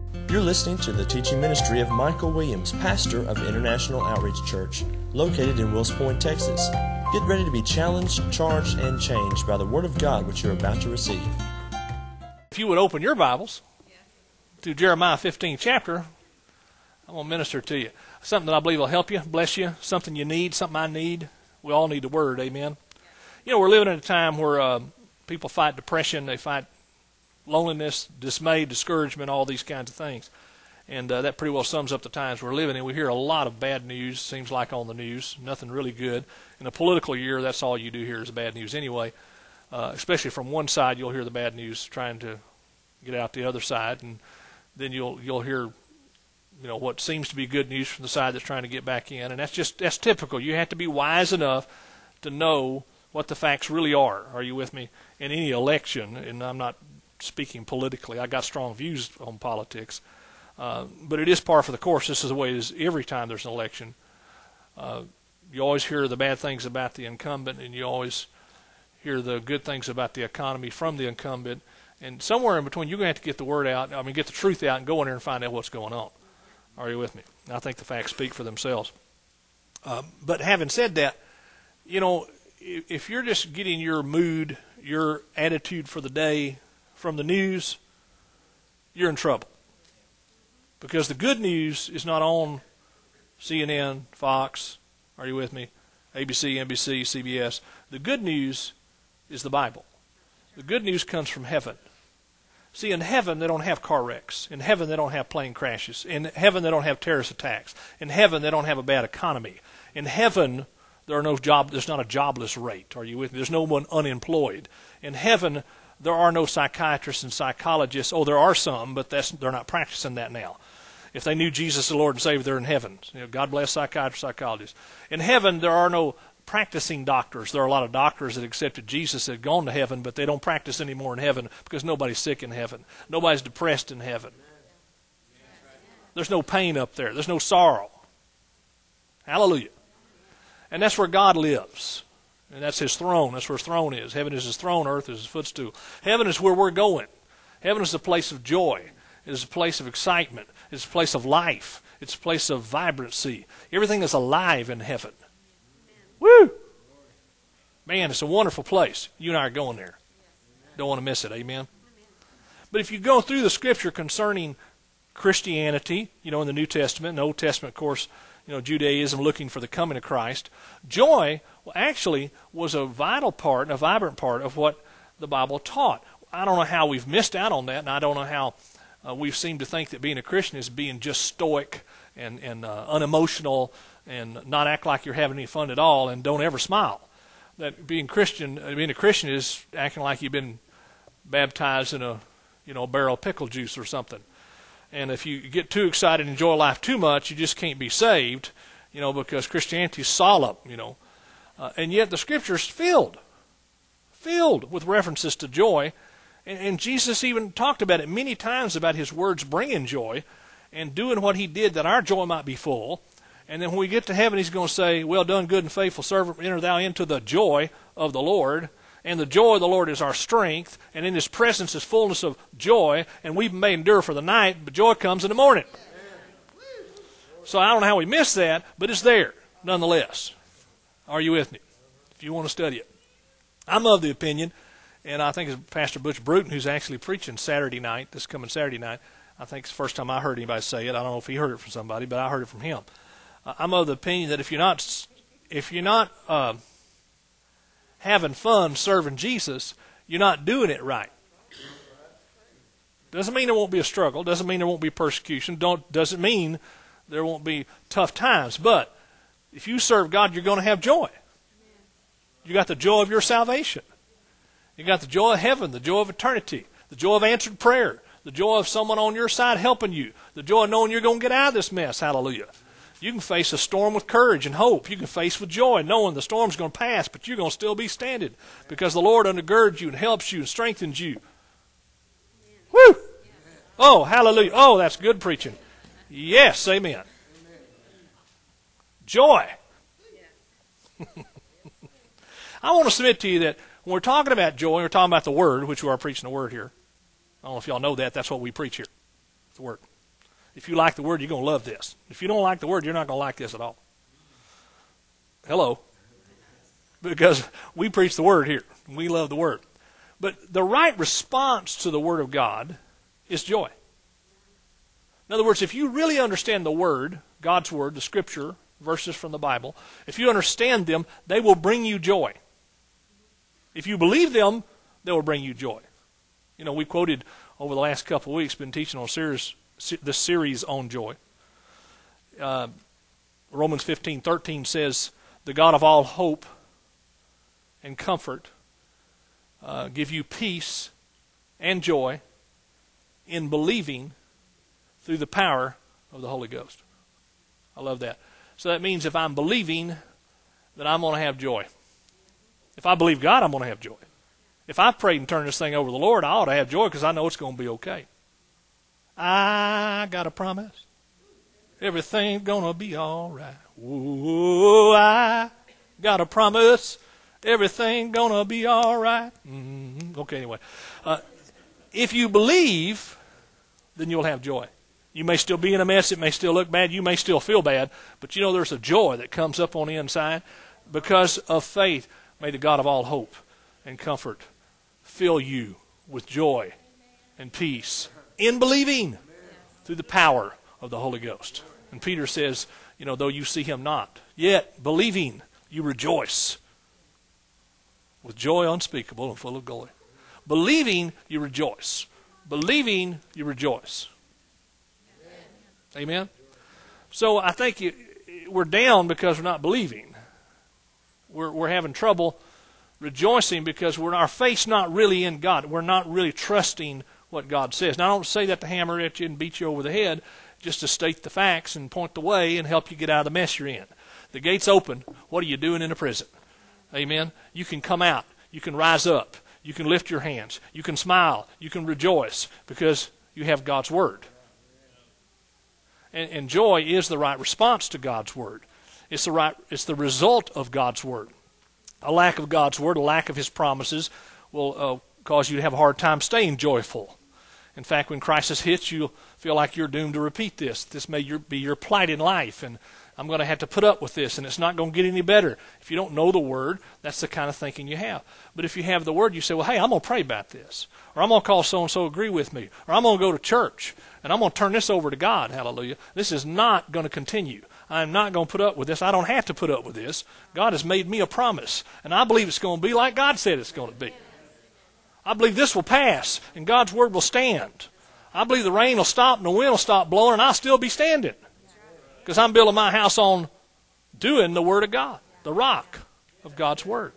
You're listening to the teaching ministry of Michael Williams, pastor of International Outreach Church, located in Wills Point, Texas. Get ready to be challenged, charged, and changed by the Word of God which you're about to receive. If you would open your Bibles to Jeremiah 15th chapter, I'm going to minister to you. Something that I believe will help you, bless you, something you need, something I need. We all need the Word, amen? You know, we're living in a time where people fight depression, they fight loneliness, dismay, discouragement, all these kinds of things. And that pretty well sums up the times we're living in. We hear a lot of bad news, seems like on the news, nothing really good. In a political year, that's all you do hear is bad news anyway. Especially from one side, you'll hear the bad news trying to get out the other side, and then you'll hear, you know, what seems to be good news from the side that's trying to get back in. And that's typical. You have to be wise enough to know what the facts really are. Are you with me? In any election, and I'm not speaking politically, I got strong views on politics, but it is par for the course. This is the way it is every time there's an election. You always hear the bad things about the incumbent, and you always hear the good things about the economy from the incumbent. And somewhere in between, you're going to have to get the word out, get the truth out, and go in there and find out what's going on. Are you with me? I think the facts speak for themselves. But having said that, you know, if you're just getting your mood, your attitude for the day from the news, you're in trouble. Because the good news is not on CNN, Fox, are you with me? ABC, NBC, CBS. The good news is the Bible. The good news comes from heaven. See, in heaven, they don't have car wrecks. In heaven, they don't have plane crashes. In heaven, they don't have terrorist attacks. In heaven, they don't have a bad economy. In heaven, there's not a jobless rate. Are you with me? There's no one unemployed. In heaven, there are no psychiatrists and psychologists. Oh, there are some, but they're not practicing that now. If they knew Jesus as the Lord and Savior, they're in heaven. You know, God bless psychiatrists, psychologists. In heaven, there are no practicing doctors. There are a lot of doctors that accepted Jesus that have gone to heaven, but they don't practice anymore in heaven because nobody's sick in heaven. Nobody's depressed in heaven. There's no pain up there. There's no sorrow. Hallelujah. And that's where God lives. And that's His throne. That's where His throne is. Heaven is His throne. Earth is His footstool. Heaven is where we're going. Heaven is a place of joy. It is a place of excitement. It's a place of life. It's a place of vibrancy. Everything is alive in heaven. Woo! Man, it's a wonderful place. You and I are going there. Don't want to miss it. Amen? But if you go through the Scripture concerning Christianity, you know, in the New Testament, in the Old Testament, of course, you know, Judaism looking for the coming of Christ, joy actually was a vital part, a vibrant part of what the Bible taught. I don't know how we've missed out on that, and I don't know how we've seemed to think that being a Christian is being just stoic and unemotional and not act like you're having any fun at all and don't ever smile. That being a Christian is acting like you've been baptized in a barrel of pickle juice or something. And if you get too excited and enjoy life too much, you just can't be saved, you know, because Christianity is solemn, you know. And yet the Scripture's filled with references to joy. And Jesus even talked about it many times about His words bringing joy and doing what He did that our joy might be full. And then when we get to heaven, He's going to say, well done, good and faithful servant, enter thou into the joy of the Lord. And the joy of the Lord is our strength, and in His presence is fullness of joy, and we've may endure for the night, but joy comes in the morning. So I don't know how we miss that, but it's there, nonetheless. Are you with me? If you want to study it. I'm of the opinion, and I think it's Pastor Butch Bruton who's actually preaching Saturday night, this coming Saturday night. I think it's the first time I heard anybody say it. I don't know if he heard it from somebody, but I heard it from him. I'm of the opinion that if you're not having fun serving Jesus, you're not doing it right. Doesn't mean there won't be a struggle. Doesn't mean there won't be persecution. Doesn't mean there won't be tough times. But if you serve God, you're going to have joy. You got the joy of your salvation. You got the joy of heaven, the joy of eternity, the joy of answered prayer, the joy of someone on your side helping you, the joy of knowing you're going to get out of this mess. Hallelujah. You can face a storm with courage and hope. You can face with joy, knowing the storm's going to pass, but you're going to still be standing because the Lord undergirds you and helps you and strengthens you. Woo! Oh, hallelujah. Oh, that's good preaching. Yes, amen. Joy. I want to submit to you that when we're talking about joy, we're talking about the Word, which we are preaching the Word here. I don't know if y'all know that. That's what we preach here. The Word. If you like the Word, you're going to love this. If you don't like the Word, you're not going to like this at all. Hello. Because we preach the Word here. We love the Word. But the right response to the Word of God is joy. In other words, if you really understand the Word, God's Word, the Scripture, verses from the Bible, if you understand them, they will bring you joy. If you believe them, they will bring you joy. You know, we quoted over the last couple of weeks, been teaching on this series on joy. Romans 15:13 says, the God of all hope and comfort give you peace and joy in believing through the power of the Holy Ghost. I love that. So that means if I'm believing, then I'm going to have joy. If I believe God, I'm going to have joy. If I prayed and turned this thing over to the Lord, I ought to have joy because I know it's going to be okay. I got a promise. Everything's going to be all right. Whoa, I got a promise. Everything's going to be all right. Okay, anyway. If you believe, then you'll have joy. You may still be in a mess. It may still look bad. You may still feel bad. But you know there's a joy that comes up on the inside because of faith. May the God of all hope and comfort fill you with joy and peace in believing through the power of the Holy Ghost. And Peter says, you know, though you see him not, yet believing you rejoice with joy unspeakable and full of glory. Believing you rejoice. Believing you rejoice. Amen? So I think we're down because we're not believing. We're having trouble rejoicing because our faith's not really in God. We're not really trusting what God says. Now, I don't say that to hammer at you and beat you over the head, just to state the facts and point the way and help you get out of the mess you're in. The gate's open. What are you doing in a prison? Amen? You can come out. You can rise up. You can lift your hands. You can smile. You can rejoice because you have God's Word. And joy is the right response to God's Word. It's the result of God's Word. A lack of God's Word, a lack of His promises will cause you to have a hard time staying joyful. In fact, when crisis hits, you'll feel like you're doomed to repeat this. This may be your plight in life, and I'm going to have to put up with this, and it's not going to get any better. If you don't know the Word, that's the kind of thinking you have. But if you have the Word, you say, well, hey, I'm going to pray about this, or I'm going to call so-and-so agree with me, or I'm going to go to church, and I'm going to turn this over to God, hallelujah. This is not going to continue. I'm not going to put up with this. I don't have to put up with this. God has made me a promise, and I believe it's going to be like God said it's going to be. I believe this will pass, and God's Word will stand. I believe the rain will stop and the wind will stop blowing, and I'll still be standing. Because I'm building my house on doing the Word of God, the rock of God's Word.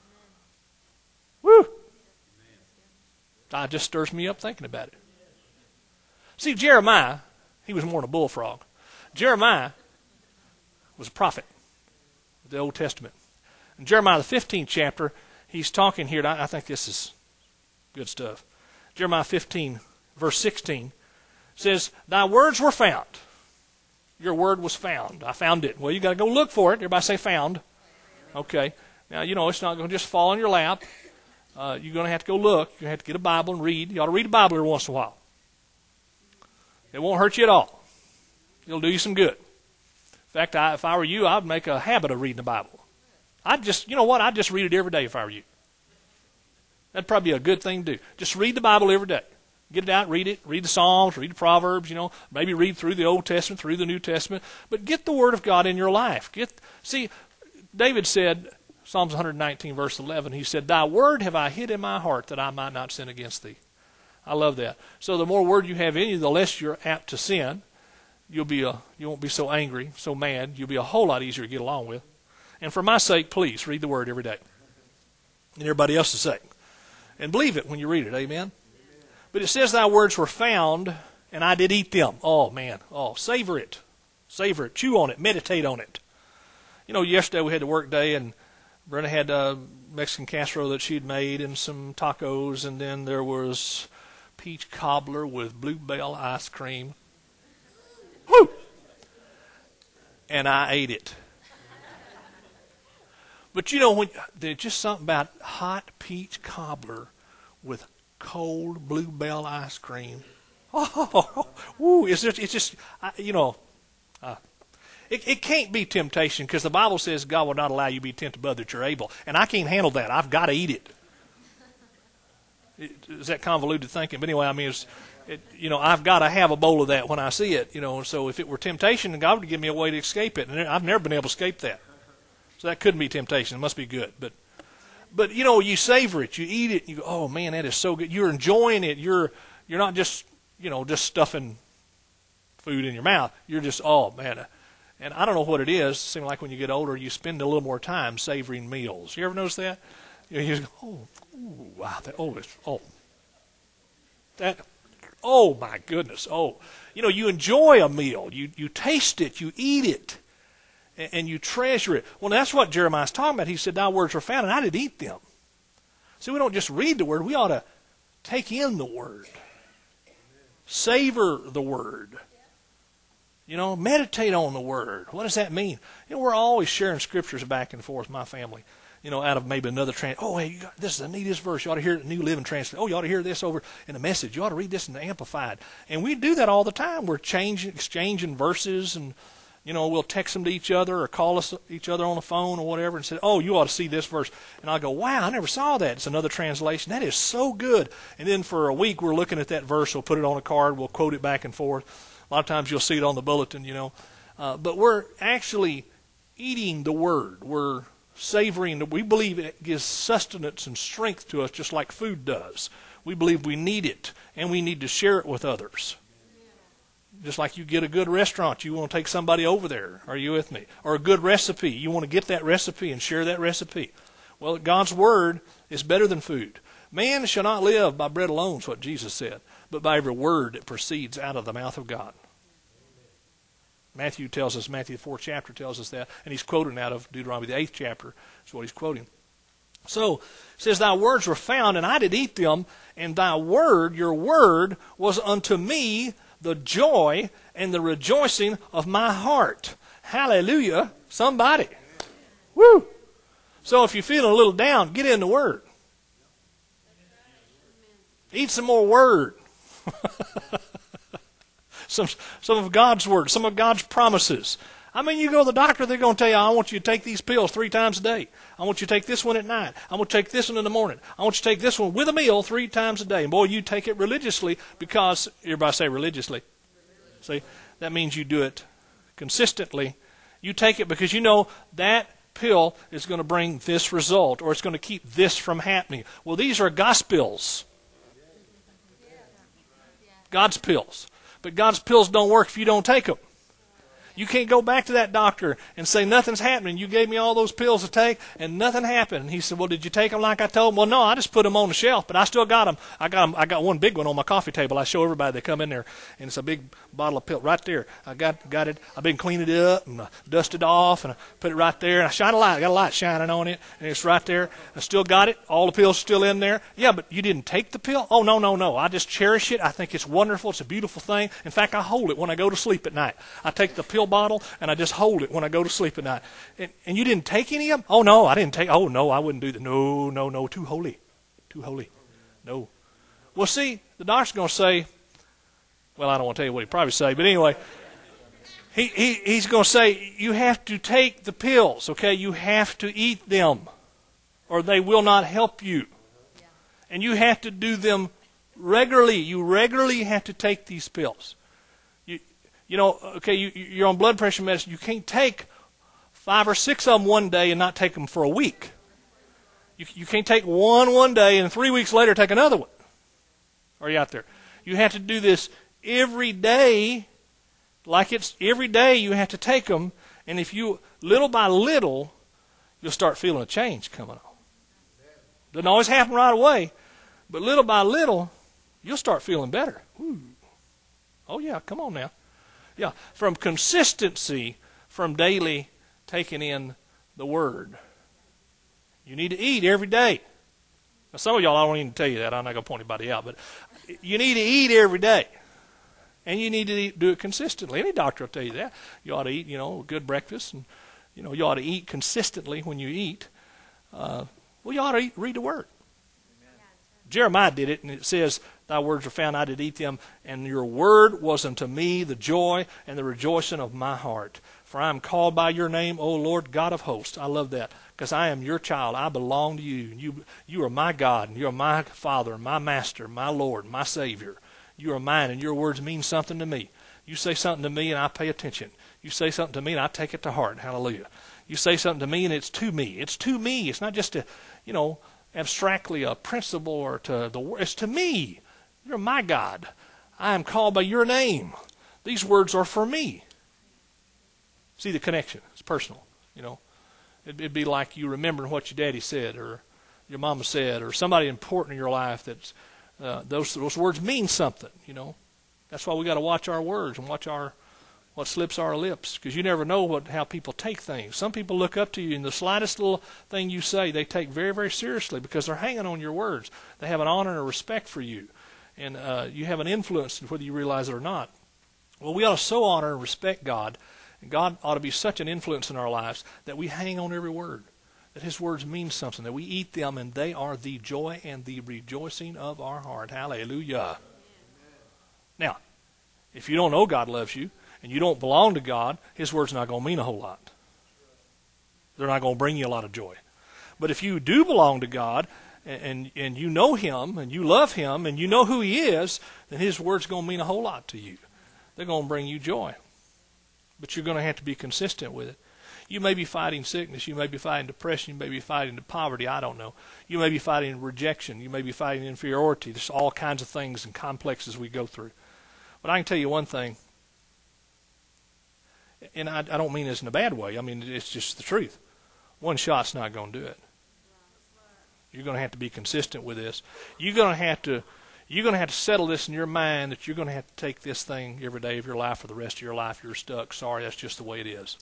Woo! It just stirs me up thinking about it. See, Jeremiah, he was more than a bullfrog. Jeremiah was a prophet of the Old Testament. In Jeremiah the 15th chapter, he's talking here, and I think this is good stuff. Jeremiah 15, verse 16, says, thy words were found. Your word was found. I found it. Well, you got to go look for it. Everybody say found. Okay. Now, you know, it's not going to just fall in your lap. You're going to have to go look. You're going to have to get a Bible and read. You ought to read the Bible every once in a while. It won't hurt you at all. It'll do you some good. In fact, if I were you, I'd make a habit of reading the Bible. I'd just read it every day if I were you. That'd probably be a good thing to do. Just read the Bible every day. Get it out, read it, read the Psalms, read the Proverbs, you know, maybe read through the Old Testament, through the New Testament, but get the Word of God in your life. See, David said, Psalms 119, verse 11, he said, thy word have I hid in my heart that I might not sin against thee. I love that. So the more word you have in you, the less you're apt to sin. You won't be so angry, so mad. You'll be a whole lot easier to get along with. And for my sake, please, read the Word every day. And everybody else's sake. And believe it when you read it, amen? But it says thy words were found, and I did eat them. Oh, man. Oh, savor it. Savor it. Chew on it. Meditate on it. You know, yesterday we had the work day, and Brenda had a Mexican casserole that she'd made and some tacos, and then there was peach cobbler with bluebell ice cream. Woo! And I ate it. But you know, there's just something about hot peach cobbler with cold bluebell ice cream. Oh, woo, it's just it can't be temptation because the Bible says God will not allow you to be tempted above that you're able. And I can't handle that. I've got to eat it. Is that convoluted thinking? But anyway, I mean, I've got to have a bowl of that when I see it. So if it were temptation, then God would give me a way to escape it. And I've never been able to escape that. So that couldn't be temptation. It must be good. But you savor it. You eat it. And you go, oh, man, that is so good. You're enjoying it. You're not just, just stuffing food in your mouth. You're just, oh, man. And I don't know what it is. It seems like when you get older, you spend a little more time savoring meals. You ever notice that? You just go, oh, my goodness. Oh, you enjoy a meal. You taste it. You eat it. And you treasure it. Well, that's what Jeremiah's talking about. He said, thy words were found, and I did eat them. So we don't just read the word. We ought to take in the word. Savor the word. Meditate on the word. What does that mean? We're always sharing scriptures back and forth, my family. Out of maybe another oh, hey, this is the neatest verse. You ought to hear it in the New Living Translation. Oh, you ought to hear this over in the Message. You ought to read this in the Amplified. And we do that all the time. We're exchanging verses, and we'll text them to each other or call each other on the phone or whatever and say, oh, you ought to see this verse. And I'll go, wow, I never saw that. It's another translation. That is so good. And then for a week, we're looking at that verse. We'll put it on a card. We'll quote it back and forth. A lot of times you'll see it on the bulletin, But we're actually eating the word. We're savoring. We believe it gives sustenance and strength to us just like food does. We believe we need it, and we need to share it with others. Just like you get a good restaurant, you want to take somebody over there. Are you with me? Or a good recipe. You want to get that recipe and share that recipe. Well, God's word is better than food. Man shall not live by bread alone, is what Jesus said, but by every word that proceeds out of the mouth of God. Matthew tells us, Matthew the 4th chapter tells us that, and he's quoting out of Deuteronomy the 8th chapter. That's what he's quoting. So, it says, thy words were found, and I did eat them, and thy word, your word, was unto me the joy and the rejoicing of my heart. Hallelujah, somebody. Woo! So if you're feeling a little down, get in the word. Eat some more word. some of God's word, some of God's promises. I mean, you go to the doctor, they're going to tell you, I want you to take these pills 3 times a day. I want you to take this one at night. I want you to take this one in the morning. I want you to take this one with a meal 3 times a day. And boy, you take it religiously because, everybody say religiously. See, that means you do it consistently. You take it because you know that pill is going to bring this result, or it's going to keep this from happening. Well, these are God's pills. God's pills. But God's pills don't work if you don't take them. You can't go back to that doctor and say, nothing's happening. You gave me all those pills to take, and nothing happened. And he said, well, did you take them like I told him? Well, no, I just put them on the shelf, but I still got them. I got one big one on my coffee table. I show everybody. They come in there, and it's a big bottle of pill right there. I got it. I've been cleaning it up and dusted off, and I put it right there. And I shine a light. I got a light shining on it, and it's right there. I still got it. All the pills still in there. Yeah, but you didn't take the pill? Oh, no. I just cherish it. I think it's wonderful. It's a beautiful thing. In fact, I hold it when I go to sleep at night. I take the pill bottle, and I just hold it when I go to sleep at night. And you didn't take any of them? Oh, no, I didn't take. Oh, no, I wouldn't do that. No, too holy. No. Well, see, the doctor's going to say, well, I don't want to tell you what he'd probably say, but anyway, he's going to say, you have to take the pills, okay? You have to eat them, or they will not help you. And you have to do them regularly. You regularly have to take these pills. You're on blood pressure medicine. You can't take 5 or 6 of them one day and not take them for a week. You can't take one day and 3 weeks later take another one. Are you out there? You have to do this every day. Like it's every day you have to take them. And if you, little by little, you'll start feeling a change coming on. Doesn't always happen right away. But little by little, you'll start feeling better. Ooh. Oh, yeah, come on now. Yeah, from consistency, from daily taking in the Word. You need to eat every day. Now, some of y'all, I don't need to tell you that. I'm not going to point anybody out. But you need to eat every day. And you need to do it consistently. Any doctor will tell you that. You ought to eat, a good breakfast. And, you ought to eat consistently when you eat. You ought to read the Word. Jeremiah did it, and it says, thy words are found, I did eat them, and your word was unto me the joy and the rejoicing of my heart. For I am called by your name, O Lord God of hosts. I love that, because I am your child. I belong to you. You are my God, and you are my Father, my Master, my Lord, my Savior. You are mine, and your words mean something to me. You say something to me, and I pay attention. You say something to me, and I take it to heart. Hallelujah. You say something to me, and it's to me. It's to me. It's not just abstractly a principle or it's to me. You're my God. I am called by your name. These words are for me. See the connection. It's personal. It'd be like you remembering what your daddy said or your mama said or somebody important in your life. That's those words mean something. That's why we got to watch our words and watch what slips our lips, because you never know how people take things. Some people look up to you, and the slightest little thing you say, they take very, very seriously because they're hanging on your words. They have an honor and a respect for you, and you have an influence whether you realize it or not. Well, we ought to so honor and respect God, and God ought to be such an influence in our lives that we hang on every word, that His words mean something, that we eat them, and they are the joy and the rejoicing of our heart. Hallelujah. Now, if you don't know God loves you, and you don't belong to God, His word's not going to mean a whole lot. They're not going to bring you a lot of joy. But if you do belong to God, and you know Him, and you love Him, and you know who He is, then His word's going to mean a whole lot to you. They're going to bring you joy. But you're going to have to be consistent with it. You may be fighting sickness. You may be fighting depression. You may be fighting poverty. I don't know. You may be fighting rejection. You may be fighting inferiority. There's all kinds of things and complexes we go through. But I can tell you one thing. And I don't mean this in a bad way. I mean, it's just the truth. One shot's not going to do it. You're going to have to be consistent with this. You're going to have to settle this in your mind that you're going to have to take this thing every day of your life for the rest of your life. You're stuck. Sorry, that's just the way it is.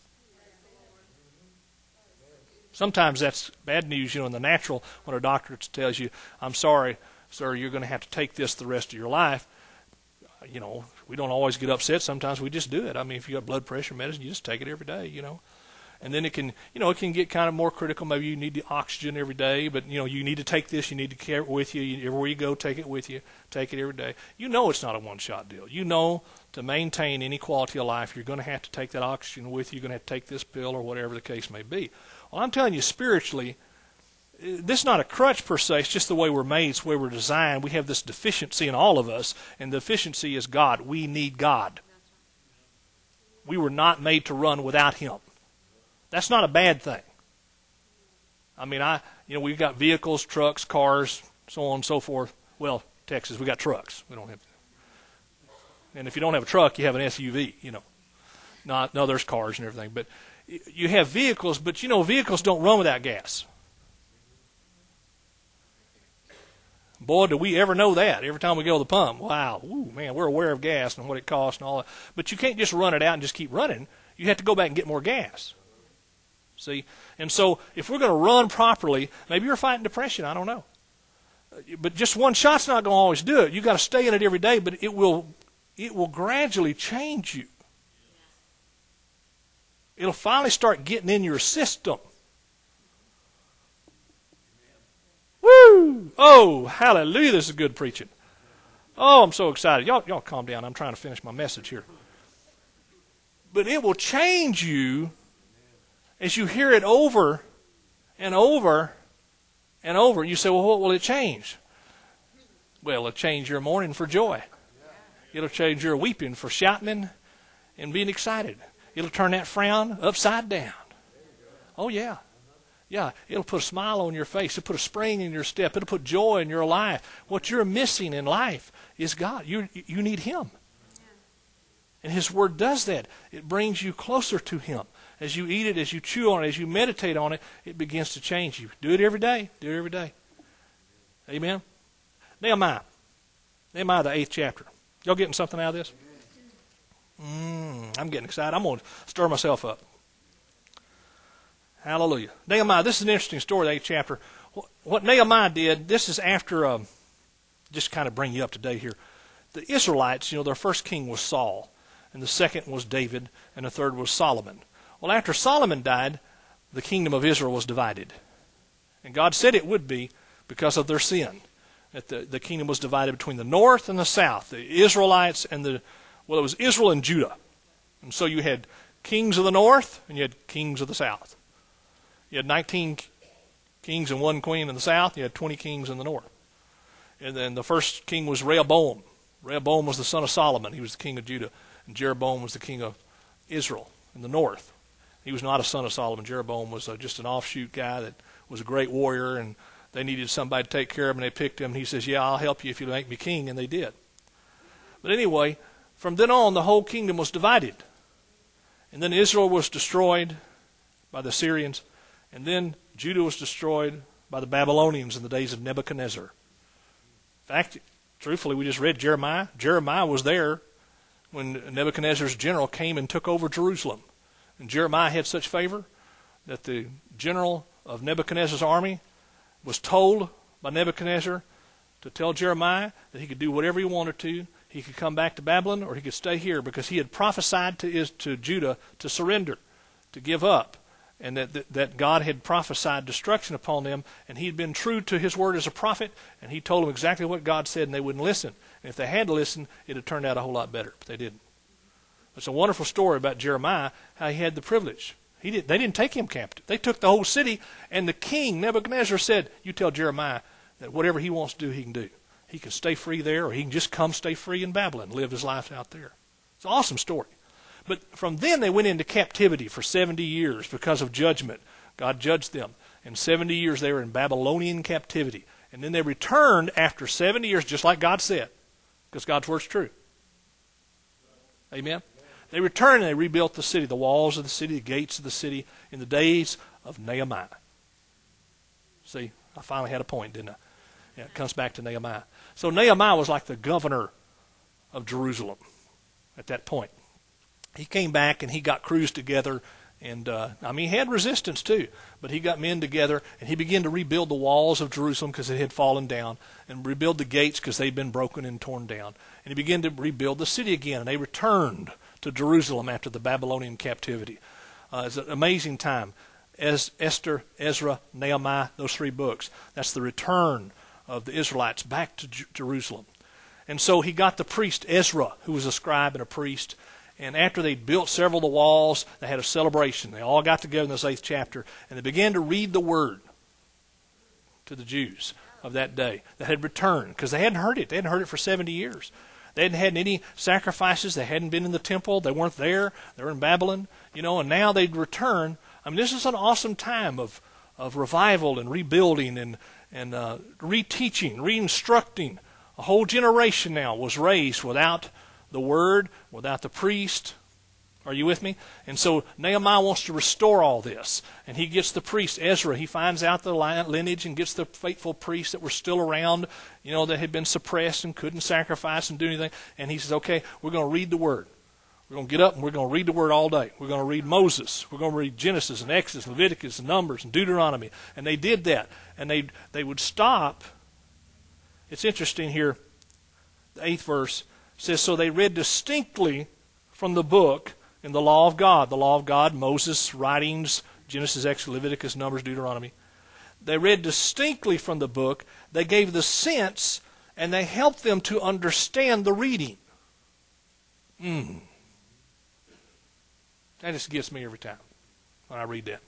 Sometimes that's bad news, in the natural, when a doctor tells you, I'm sorry, sir, you're going to have to take this the rest of your life. We don't always get upset. Sometimes we just do it. I mean, if you got blood pressure medicine, you just take it every day, And then it can get kind of more critical. Maybe you need the oxygen every day, but, you need to take this. You need to carry it with you. Everywhere you go, take it with you. Take it every day. It's not a one-shot deal. To maintain any quality of life, you're going to have to take that oxygen with you. You're going to have to take this pill or whatever the case may be. Well, I'm telling you, spiritually, this is not a crutch per se. It's just the way we're made. It's the way we're designed. We have this deficiency in all of us, and the deficiency is God. We need God. We were not made to run without Him. That's not a bad thing. I mean, we've got vehicles, trucks, cars, so on and so forth. Well, Texas, we got trucks. We don't have. And if you don't have a truck, you have an SUV. No, there's cars and everything, but you have vehicles. But vehicles don't run without gas. Boy, do we ever know that. Every time we go to the pump, wow, ooh, man, we're aware of gas and what it costs and all that. But you can't just run it out and just keep running. You have to go back and get more gas. See? And so if we're going to run properly, maybe you're fighting depression, I don't know. But just one shot's not going to always do it. You've got to stay in it every day, but it will gradually change you. It'll finally start getting in your system. Woo! Oh, hallelujah, this is good preaching. Oh, I'm so excited. Y'all calm down. I'm trying to finish my message here. But it will change you as you hear it over and over and over. You say, well, what will it change? Well, it'll change your mourning for joy. It'll change your weeping for shouting and being excited. It'll turn that frown upside down. Oh, yeah. Yeah, it'll put a smile on your face. It'll put a spring in your step. It'll put joy in your life. What you're missing in life is God. You need Him. And His Word does that. It brings you closer to Him. As you eat it, as you chew on it, as you meditate on it, it begins to change you. Do it every day. Do it every day. Amen? Nehemiah, the 8th chapter. Y'all getting something out of this? I'm getting excited. I'm going to stir myself up. Hallelujah. Nehemiah, this is an interesting story, the 8th chapter. What Nehemiah did, this is after, just kind of bring you up to date here. The Israelites, their first king was Saul, and the second was David, and the third was Solomon. Well, after Solomon died, the kingdom of Israel was divided. And God said it would be because of their sin. that the kingdom was divided between the north and the south, the Israelites and it was Israel and Judah. And so you had kings of the north and you had kings of the south. You had 19 kings and 1 queen in the south. You had 20 kings in the north. And then the first king was Rehoboam. Rehoboam was the son of Solomon. He was the king of Judah. And Jeroboam was the king of Israel in the north. He was not a son of Solomon. Jeroboam was just an offshoot guy that was a great warrior, and they needed somebody to take care of him, and they picked him. And he says, yeah, I'll help you if you make me king, and they did. But anyway, from then on, the whole kingdom was divided. And then Israel was destroyed by the Syrians, and then Judah was destroyed by the Babylonians in the days of Nebuchadnezzar. In fact, truthfully, we just read Jeremiah. Jeremiah was there when Nebuchadnezzar's general came and took over Jerusalem. And Jeremiah had such favor that the general of Nebuchadnezzar's army was told by Nebuchadnezzar to tell Jeremiah that he could do whatever he wanted to. He could come back to Babylon or he could stay here, because he had prophesied to Judah to surrender, to give up, and that God had prophesied destruction upon them, and he had been true to his word as a prophet, and he told them exactly what God said, and they wouldn't listen. And if they had to listen, it had turned out a whole lot better, but they didn't. It's a wonderful story about Jeremiah, how he had the privilege. They didn't take him captive. They took the whole city, and the king, Nebuchadnezzar, said, you tell Jeremiah that whatever he wants to do, he can do. He can stay free there, or he can just come stay free in Babylon, live his life out there. It's an awesome story. But from then they went into captivity for 70 years because of judgment. God judged them. And 70 years they were in Babylonian captivity. And then they returned after 70 years, just like God said, because God's word's true. Amen? They returned and they rebuilt the city, the walls of the city, the gates of the city, in the days of Nehemiah. See, I finally had a point, didn't I? Yeah, it comes back to Nehemiah. So Nehemiah was like the governor of Jerusalem at that point. He came back and he got crews together, and he had resistance too, but he got men together and he began to rebuild the walls of Jerusalem because it had fallen down, and rebuild the gates because they'd been broken and torn down. And he began to rebuild the city again, and they returned to Jerusalem after the Babylonian captivity. It's an amazing time. Esther, Ezra, Nehemiah, those 3 books. That's the return of the Israelites back to Jerusalem. And so he got the priest Ezra, who was a scribe and a priest. And after they built several of the walls, they had a celebration. They all got together in this 8th chapter, and they began to read the word to the Jews of that day that had returned, because they hadn't heard it. They hadn't heard it for 70 years. They hadn't had any sacrifices. They hadn't been in the temple. They weren't there. They were in Babylon, and now they'd return. This is an awesome time of revival and rebuilding and reteaching, reinstructing. A whole generation now was raised without the word, without the priest. Are you with me? And so Nehemiah wants to restore all this. And he gets the priest Ezra. He finds out the lineage and gets the faithful priests that were still around, that had been suppressed and couldn't sacrifice and do anything. And he says, okay, we're going to read the word. We're going to get up and we're going to read the word all day. We're going to read Moses. We're going to read Genesis and Exodus, Leviticus and Numbers and Deuteronomy. And they did that. And they would stop. It's interesting here, the 8th verse says, so they read distinctly from the book in the law of God, Moses' writings, Genesis, Exodus, Leviticus, Numbers, Deuteronomy. They read distinctly from the book. They gave the sense, and they helped them to understand the reading. That just gets me every time when I read that.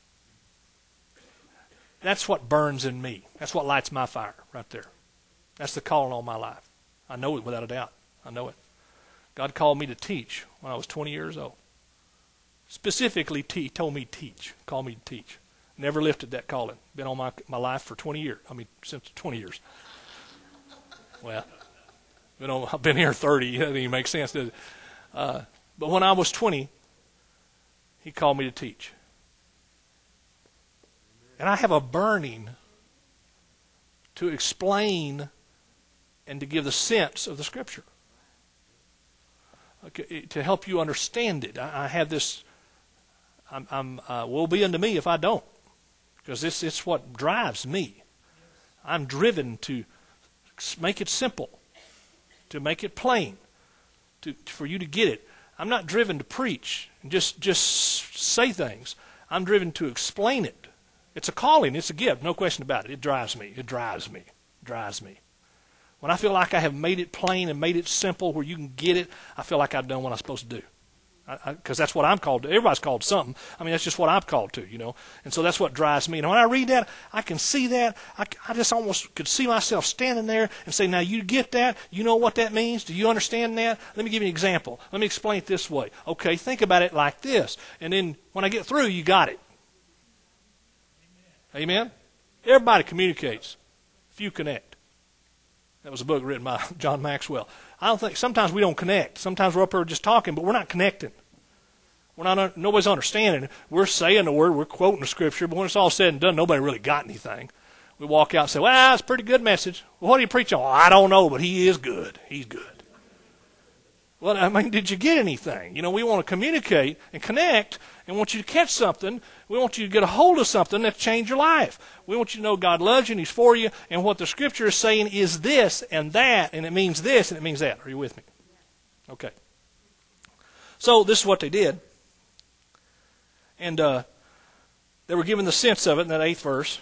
That's what burns in me. That's what lights my fire right there. That's the calling on my life. I know it without a doubt. I know it. God called me to teach when I was 20 years old. Specifically, told me teach. Called me to teach. Never lifted that calling. Been on my life for 20 years. Since 20 years. Well, I've been here 30. That doesn't even make sense, does it? But when I was 20, he called me to teach. And I have a burning to explain and to give the sense of the Scripture. To help you understand it. I have this, will be unto me if I don't. Because it's what drives me. I'm driven to make it simple, to make it plain, for you to get it. I'm not driven to preach and just say things. I'm driven to explain it. It's a calling. It's a gift. No question about it. It drives me. It drives me. It drives me. when I feel like I have made it plain and made it simple where you can get it, I feel like I've done what I'm supposed to do. Because that's what I'm called to. Everybody's called to something. I mean, that's just what I'm called to, you know. And so that's what drives me. And when I read that, I can see that. I just almost could see myself standing there and say, now you get that? You know what that means? Do you understand that? Let me give you an example. Let me explain it this way. Okay, think about it like this. And then when I get through, you got it. Amen? Everybody communicates. Few connect. That was a book written by John Maxwell. I don't think, sometimes we don't connect. Sometimes we're up here just talking, but we're not connecting. Nobody's understanding. We're saying the word, we're quoting the scripture, but when it's all said and done, nobody really got anything. We walk out and say, well, that's a pretty good message. Well, what do you preach on? Well, I don't know, but he is good. He's good. Well, I mean, did you get anything? You know, we want to communicate and connect and want you to catch something. We want you to get a hold of something that change your life. We want you to know God loves you and He's for you, and what the Scripture is saying is this and that, and it means this and it means that. Are you with me? Okay. So this is what they did. And they were given the sense of it in that 8th verse.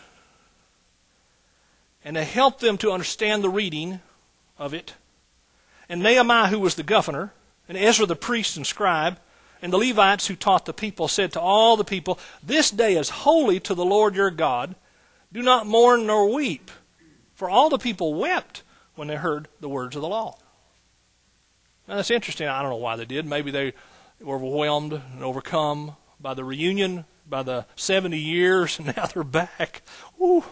And they helped them to understand the reading of it. And Nehemiah, who was the governor, and Ezra the priest and scribe, and the Levites who taught the people, said to all the people, this day is holy to the Lord your God. Do not mourn nor weep. For all the people wept when they heard the words of the law. Now that's interesting. I don't know why they did. Maybe they were overwhelmed and overcome by the reunion, by the 70 years, and now they're back. Woo.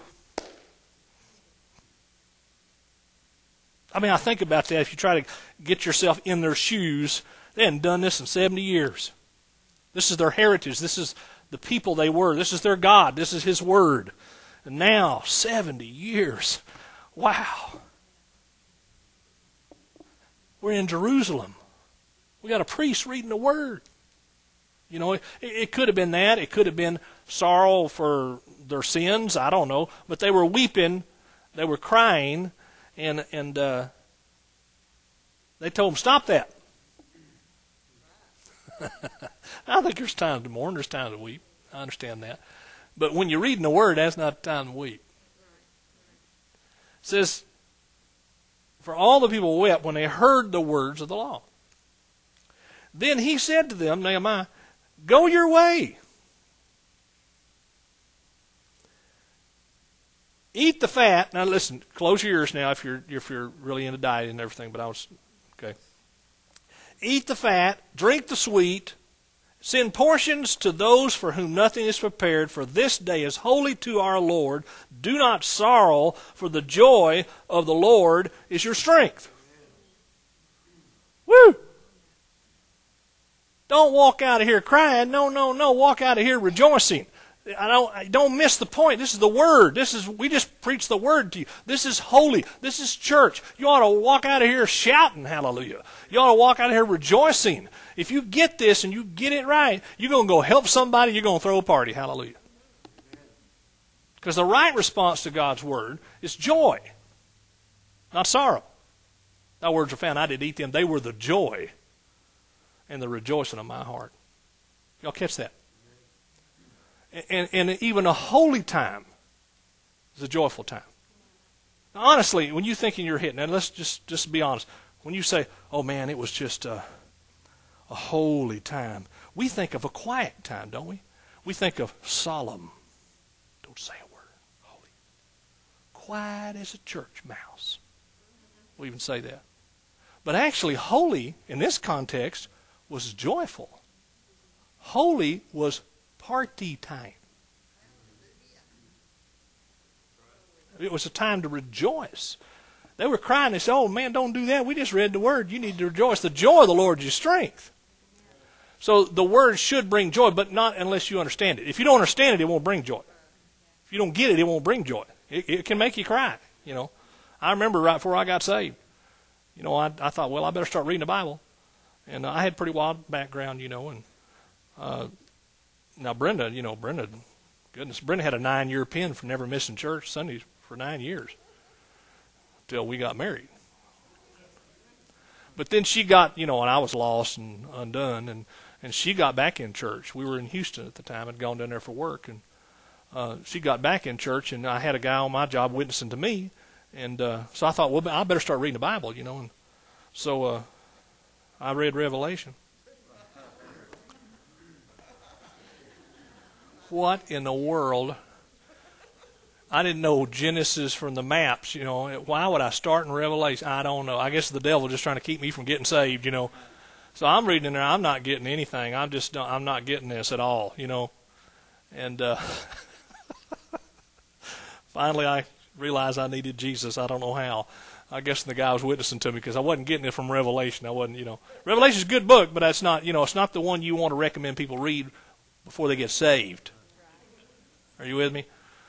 I mean, I think about that. If you try to get yourself in their shoes, they hadn't done this in 70 years. This is their heritage. This is the people they were. This is their God. This is His Word. And now, 70 years. Wow. We're in Jerusalem. We got a priest reading the Word. You know, it could have been that. It could have been sorrow for their sins. I don't know. But they were weeping. They were crying. And they told him, stop that. I think there's time to mourn, there's time to weep. I understand that. But when you're reading the Word, that's not the time to weep. It says, for all the people wept when they heard the words of the law. Then he said to them, Nehemiah, go your way. Eat the fat. Now listen, close your ears now if you're really into diet and everything, but okay. Eat the fat, drink the sweet, send portions to those for whom nothing is prepared, for this day is holy to our Lord. Do not sorrow, for the joy of the Lord is your strength. Woo! Don't walk out of here crying. No. Walk out of here rejoicing. Don't miss the point. This is the Word. We just preach the Word to you. This is holy. This is church. You ought to walk out of here shouting hallelujah. You ought to walk out of here rejoicing. If you get this and you get it right, you're going to go help somebody. You're going to throw a party. Hallelujah. Because the right response to God's Word is joy, not sorrow. Thy words are found. I did eat them. They were the joy and the rejoicing of my heart. Y'all catch that? And even a holy time is a joyful time. Now, honestly, when you think in your head, and let's just be honest, when you say, oh man, it was just a holy time, we think of a quiet time, don't we? We think of solemn. Don't say a word. Holy. Quiet as a church mouse. We even say that. But actually, holy, in this context, was joyful. Holy was party time. It was a time to rejoice. They were crying. They said, oh man, don't do that. We just read the Word. You need to rejoice. The joy of the Lord is your strength. So the Word should bring joy, but not unless you understand it. If you don't understand it, it won't bring joy. If you don't get it, it won't bring joy. It can make you cry, you know. I remember right before I got saved, you know, I thought, well, I better start reading the Bible. And I had a pretty wild background, you know, and now Brenda had a 9-year pen for never missing church Sundays for 9 years until we got married. But then she got, you know, and I was lost and undone, and she got back in church. We were in Houston at the time. I'd gone down there for work, and she got back in church, and I had a guy on my job witnessing to me, And so I thought, well, I better start reading the Bible, you know. And so I read Revelation. What in the world? I didn't know Genesis from the maps, you know. Why would I start in Revelation? I don't know. I guess the devil just trying to keep me from getting saved, you know. So I'm reading in there. I'm not getting anything. I'm not getting this at all, you know. And finally I realized I needed Jesus. I don't know how. I guess the guy was witnessing to me because I wasn't getting it from Revelation. I wasn't, you know. Revelation's a good book, but that's not, you know, it's not the one you want to recommend people read before they get saved. Are you with me?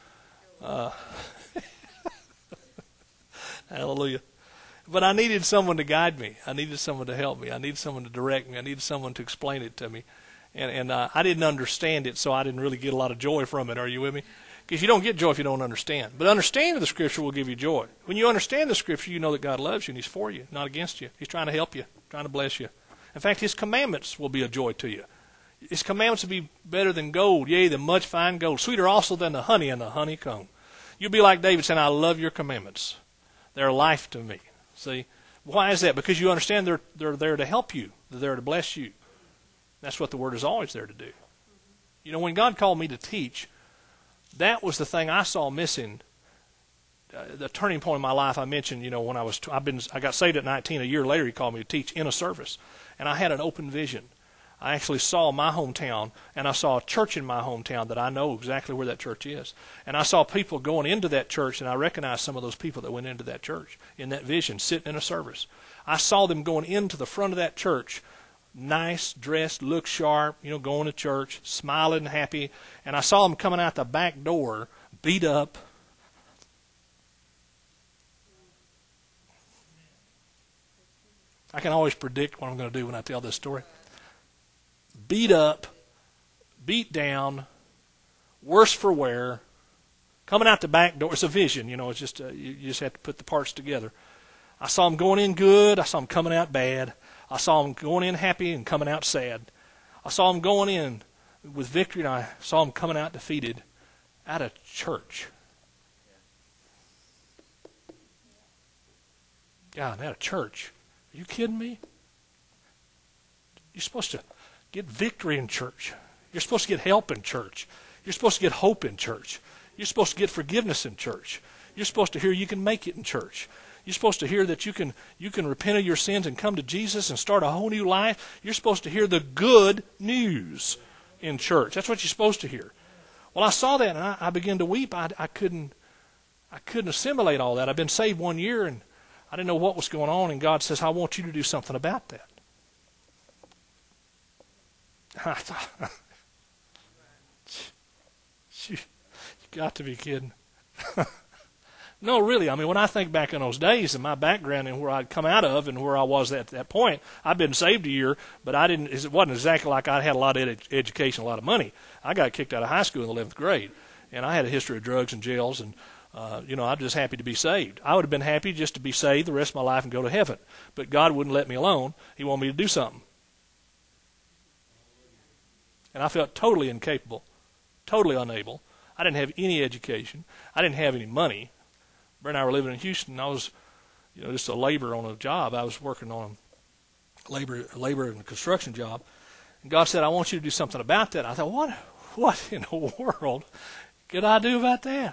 Hallelujah. But I needed someone to guide me. I needed someone to help me. I needed someone to direct me. I needed someone to explain it to me. And I didn't understand it, so I didn't really get a lot of joy from it. Are you with me? Because you don't get joy if you don't understand. But understanding the Scripture will give you joy. When you understand the Scripture, you know that God loves you and He's for you, not against you. He's trying to help you, trying to bless you. In fact, His commandments will be a joy to you. His commandments will be better than gold, yea, than much fine gold, sweeter also than the honey and the honeycomb. You'll be like David saying, I love your commandments. They're life to me. See? Why is that? Because you understand they're there to help you. They're there to bless you. That's what the Word is always there to do. You know, when God called me to teach, that was the thing I saw missing. The turning point in my life I mentioned, you know, when I got saved at 19. A year later, He called me to teach in a service. And I had an open vision. I actually saw my hometown, and I saw a church in my hometown that I know exactly where that church is. And I saw people going into that church, and I recognized some of those people that went into that church in that vision, sitting in a service. I saw them going into the front of that church, nice, dressed, look sharp, you know, going to church, smiling, happy. And I saw them coming out the back door, beat up. I can always predict what I'm going to do when I tell this story. Beat up, beat down, worse for wear, coming out the back door. It's a vision, you know. It's just you just have to put the parts together. I saw them going in good. I saw them coming out bad. I saw them going in happy and coming out sad. I saw them going in with victory, and I saw them coming out defeated out of church. God, out of church. Are you kidding me? You're supposed to get victory in church. You're supposed to get help in church. You're supposed to get hope in church. You're supposed to get forgiveness in church. You're supposed to hear you can make it in church. You're supposed to hear that you can repent of your sins and come to Jesus and start a whole new life. You're supposed to hear the good news in church. That's what you're supposed to hear. Well, I saw that and I began to weep. I couldn't assimilate all that. I've been saved 1 year and I didn't know what was going on, and God says, I want you to do something about that. I thought, you got to be kidding. No, really. I mean, when I think back in those days and my background and where I'd come out of and where I was at that point, I'd been saved a year, but it wasn't exactly like I had a lot of education, a lot of money. I got kicked out of high school in the 11th grade, and I had a history of drugs and jails, and I'm just happy to be saved. I would have been happy just to be saved the rest of my life and go to heaven, but God wouldn't let me alone. He wanted me to do something. And I felt totally incapable, totally unable. I didn't have any education. I didn't have any money. Brent and I were living in Houston. I was, just a laborer on a job. I was working on a labor and a construction job. And God said, I want you to do something about that. I thought, what in the world could I do about that?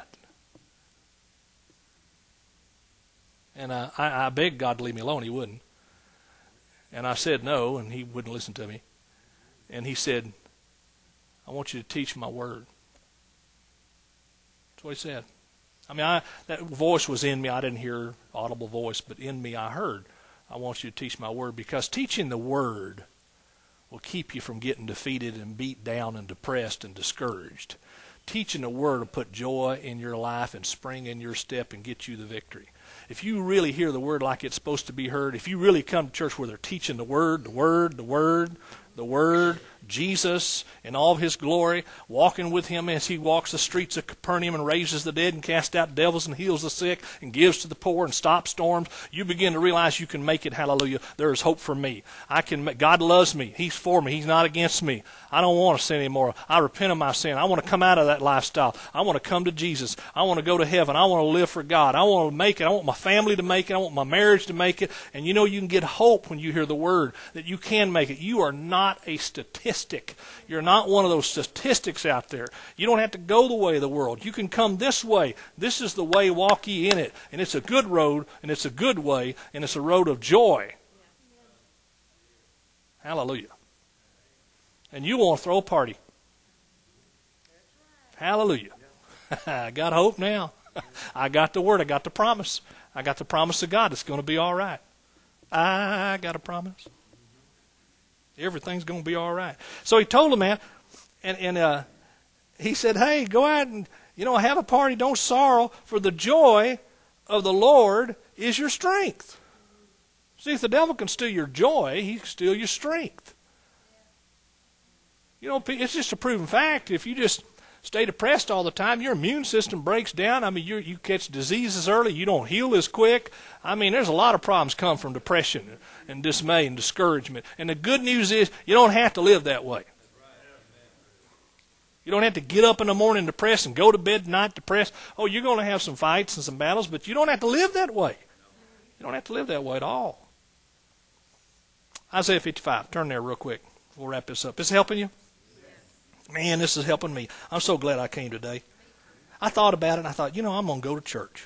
And I begged God to leave me alone. He wouldn't. And I said no, and He wouldn't listen to me. And He said, I want you to teach my word. That's what He said. I mean, that voice was in me. I didn't hear audible voice, but in me I heard, I want you to teach my word, because teaching the word will keep you from getting defeated and beat down and depressed and discouraged. Teaching the word will put joy in your life and spring in your step and get you the victory. If you really hear the word like it's supposed to be heard, if you really come to church where they're teaching the word, the word, the word, the word, Jesus in all of his glory, walking with him as he walks the streets of Capernaum and raises the dead and casts out devils and heals the sick and gives to the poor and stops storms, you begin to realize you can make it. Hallelujah. There is hope for me. God loves me. He's for me. He's not against me. I don't want to sin anymore. I repent of my sin. I want to come out of that lifestyle. I want to come to Jesus. I want to go to heaven. I want to live for God. I want to make it. I want my family to make it. I want my marriage to make it. And you know you can get hope when you hear the word that you can make it. You are not a statistic. You're not one of those statistics out there. You don't have to go the way of the world. You can come this way. This is the way, walk ye in it. And it's a good road, and it's a good way, and it's a road of joy. Hallelujah. And you want to throw a party. Hallelujah. I got hope now. I got the word. I got the promise. I got the promise of God. It's going to be all right. I got a promise. Everything's going to be all right. So he told him, man, and he said, hey, go out and, have a party. Don't sorrow, for the joy of the Lord is your strength. See, if the devil can steal your joy, he can steal your strength. It's just a proven fact. If you just stay depressed all the time, your immune system breaks down. I mean, you catch diseases early. You don't heal as quick. I mean, there's a lot of problems come from depression and dismay and discouragement. And the good news is you don't have to live that way. You don't have to get up in the morning depressed and go to bed at night depressed. Oh, you're going to have some fights and some battles, but you don't have to live that way. You don't have to live that way at all. Isaiah 55. Turn there real quick. We'll wrap this up. Is it helping you? Man, this is helping me. I'm so glad I came today. I thought about it, and I thought, I'm going to go to church.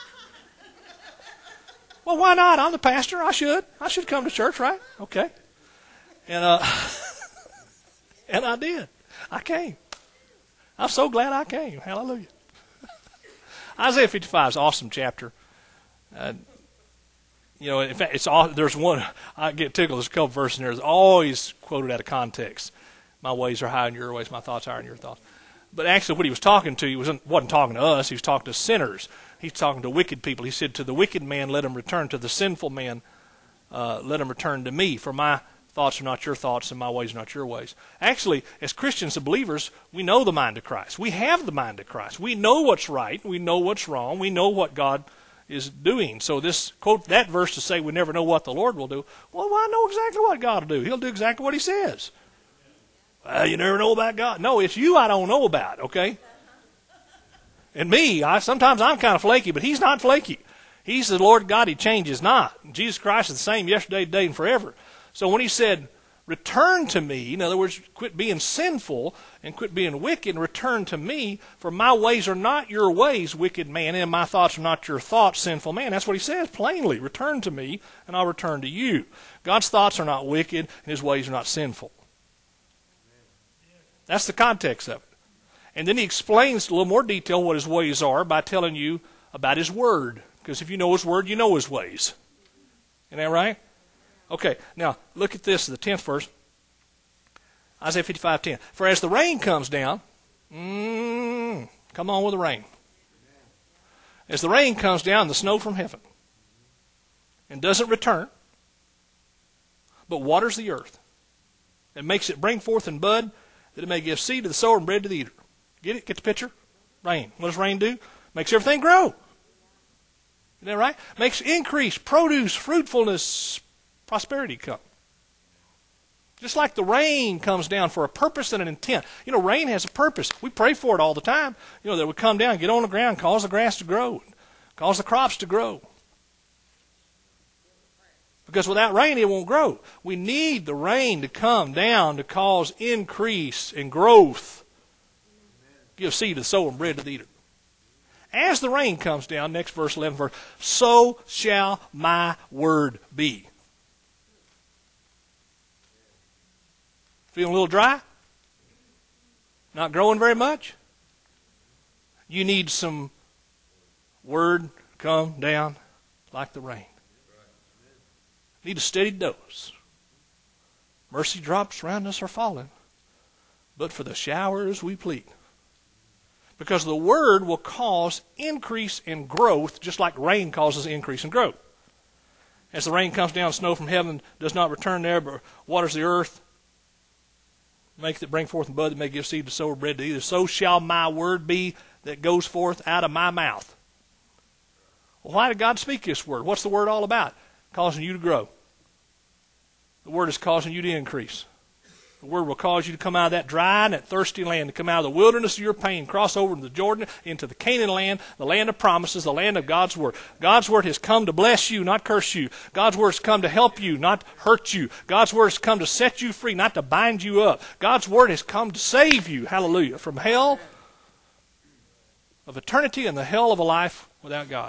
Well, why not? I'm the pastor. I should come to church, right? Okay. And and I did. I came. I'm so glad I came. Hallelujah. Isaiah 55 is an awesome chapter. In fact, there's one, I get tickled, there's a couple verses in there that's always quoted out of context. My ways are higher than your ways, my thoughts higher than your thoughts. But actually what he was talking to, he wasn't talking to us, he was talking to sinners. He's talking to wicked people. He said, to the wicked man, let him return. To the sinful man, let him return to me. For my thoughts are not your thoughts, and my ways are not your ways. Actually, as Christians and believers, we know the mind of Christ. We have the mind of Christ. We know what's right. We know what's wrong. We know what God is doing. So this quote that verse to say we never know what the Lord will do. Well, I know exactly what God will do. He'll do exactly what he says. You never know about God. No, it's you I don't know about, okay? And me, sometimes I'm kind of flaky, but he's not flaky. He's the Lord God. He changes not. Jesus Christ is the same yesterday, today, and forever. So when he said, return to me, in other words, quit being sinful and quit being wicked and return to me, for my ways are not your ways, wicked man, and my thoughts are not your thoughts, sinful man. That's what he says plainly. Return to me, and I'll return to you. God's thoughts are not wicked, and his ways are not sinful. That's the context of it. And then he explains in a little more detail what his ways are by telling you about his word. Because if you know his word, you know his ways. Isn't that right? Okay, now look at this, the 10th verse. Isaiah 55:10. For as the rain comes down, come on with the rain. As the rain comes down, the snow from heaven, and doesn't return, but waters the earth, and makes it bring forth and bud, that it may give seed to the sower and bread to the eater. Get it? Get the picture? Rain. What does rain do? Makes everything grow. Isn't that right? Makes increase, produce, fruitfulness, prosperity come. Just like the rain comes down for a purpose and an intent. Rain has a purpose. We pray for it all the time. That it would come down, get on the ground, cause the grass to grow, cause the crops to grow. Because without rain, it won't grow. We need the rain to come down to cause increase and growth. Give seed to the sower and bread to the eater. As the rain comes down, next verse, 11 verse, so shall my word be. Feeling a little dry? Not growing very much? You need some word come down like the rain. Need a steady dose. Mercy drops around us are falling, but for the showers we plead. Because the word will cause increase and growth, just like rain causes increase and growth. As the rain comes down, snow from heaven does not return there, but waters the earth, make that bring forth and bud that may give seed to sow or bread to eat. So shall my word be that goes forth out of my mouth. Well, why did God speak this word? What's the word all about? Causing you to grow. The word is causing you to increase. The word will cause you to come out of that dry and that thirsty land, to come out of the wilderness of your pain, cross over into the Jordan, into the Canaan land, the land of promises, the land of God's word. God's word has come to bless you, not curse you. God's word has come to help you, not hurt you. God's word has come to set you free, not to bind you up. God's word has come to save you, hallelujah, from hell of eternity and the hell of a life without God.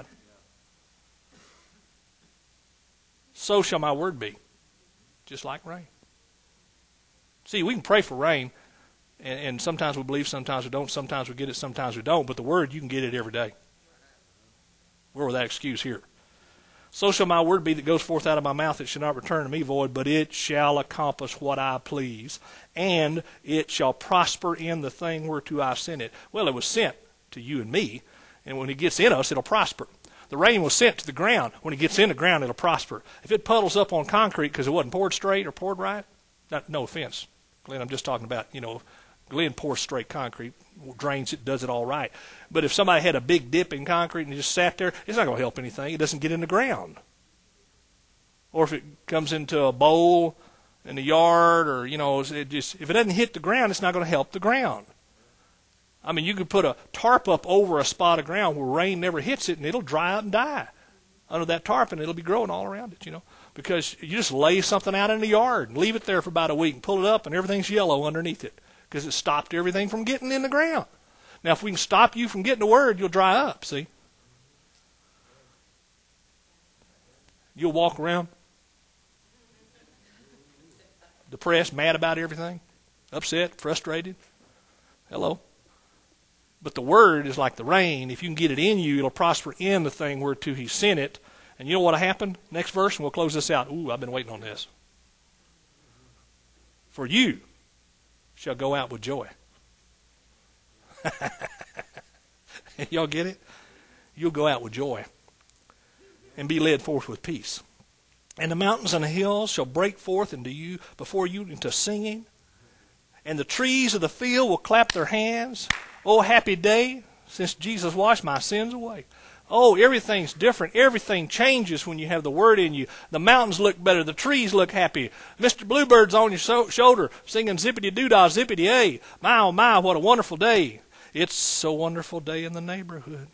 So shall my word be, just like rain. See, we can pray for rain, and sometimes we believe, sometimes we don't, sometimes we get it, sometimes we don't, but the word, you can get it every day. We're without excuse here. So shall my word be that goes forth out of my mouth, it shall not return to me void, but it shall accomplish what I please, and it shall prosper in the thing whereto I sent it. Well, it was sent to you and me, and when it gets in us, it'll prosper. The rain was sent to the ground. When it gets in the ground, it'll prosper. If it puddles up on concrete because it wasn't poured straight or poured right, no offense, Glenn, I'm just talking about, Glenn pours straight concrete, drains it, does it all right. But if somebody had a big dip in concrete and it just sat there, it's not going to help anything. It doesn't get in the ground. Or if it comes into a bowl in the yard, or, if it doesn't hit the ground, it's not going to help the ground. I mean, you could put a tarp up over a spot of ground where rain never hits it, and it'll dry out and die under that tarp, and it'll be growing all around it, Because you just lay something out in the yard and leave it there for about a week and pull it up, and everything's yellow underneath it because it stopped everything from getting in the ground. Now, if we can stop you from getting the word, you'll dry up, see? You'll walk around depressed, mad about everything, upset, frustrated. Hello? But the word is like the rain. If you can get it in you, it'll prosper in the thing whereto he sent it. And you know what will happen? Next verse, and we'll close this out. Ooh, I've been waiting on this. For you shall go out with joy. Y'all get it? You'll go out with joy and be led forth with peace. And the mountains and the hills shall break forth before you into singing. And the trees of the field will clap their hands. Oh, happy day, since Jesus washed my sins away. Oh, everything's different. Everything changes when you have the word in you. The mountains look better. The trees look happy. Mr. Bluebird's on your shoulder singing zippity-doo-dah, zippity-ay. My, oh, my, what a wonderful day. It's so wonderful day in the neighborhood.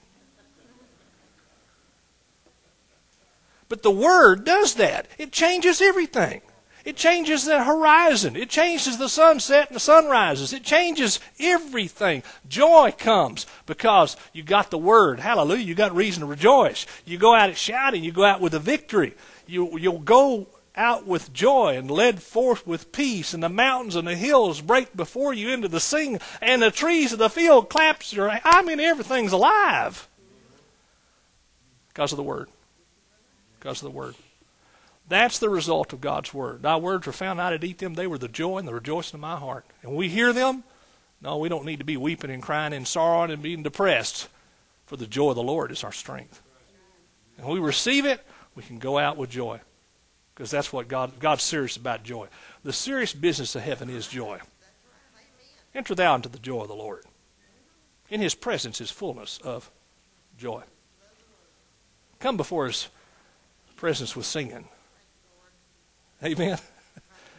But the word does that. It changes everything. It changes the horizon. It changes the sunset and the sunrises. It changes everything. Joy comes because you got the word. Hallelujah. You got reason to rejoice. You go out shouting. You go out with a victory. You'll go out with joy and led forth with peace. And the mountains and the hills break before you into the singing. And the trees of the field claps. Everything's alive. Because of the word. Because of the word. That's the result of God's word. Thy words were found, I did eat them. They were the joy and the rejoicing of my heart. And when we hear them, no, we don't need to be weeping and crying and sorrowing and being depressed. For the joy of the Lord is our strength. And when we receive it, we can go out with joy. Because that's what God's serious about joy. The serious business of heaven is joy. Enter thou into the joy of the Lord. In his presence is fullness of joy. Come before his presence with singing. Amen.